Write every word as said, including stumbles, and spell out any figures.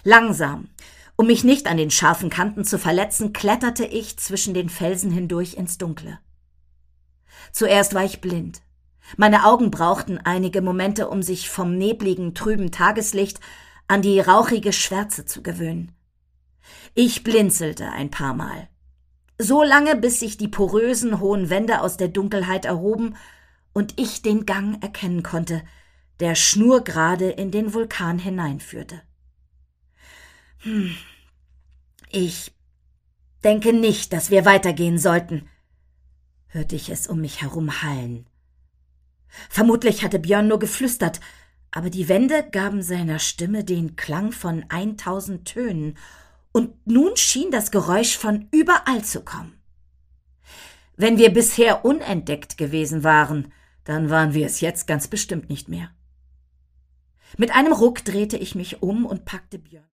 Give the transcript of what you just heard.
Langsam, um mich nicht an den scharfen Kanten zu verletzen, kletterte ich zwischen den Felsen hindurch ins Dunkle. Zuerst war ich blind. Meine Augen brauchten einige Momente, um sich vom nebligen, trüben Tageslicht an die rauchige Schwärze zu gewöhnen. Ich blinzelte ein paar Mal. So lange, bis sich die porösen, hohen Wände aus der Dunkelheit erhoben und ich den Gang erkennen konnte, der schnurgerade in den Vulkan hineinführte. Hm. Ich denke nicht, dass wir weitergehen sollten, hörte ich es um mich herum hallen. Vermutlich hatte Björn nur geflüstert, aber die Wände gaben seiner Stimme den Klang von eintausend Tönen, und nun schien das Geräusch von überall zu kommen. Wenn wir bisher unentdeckt gewesen waren, dann waren wir es jetzt ganz bestimmt nicht mehr. Mit einem Ruck drehte ich mich um und packte Björn.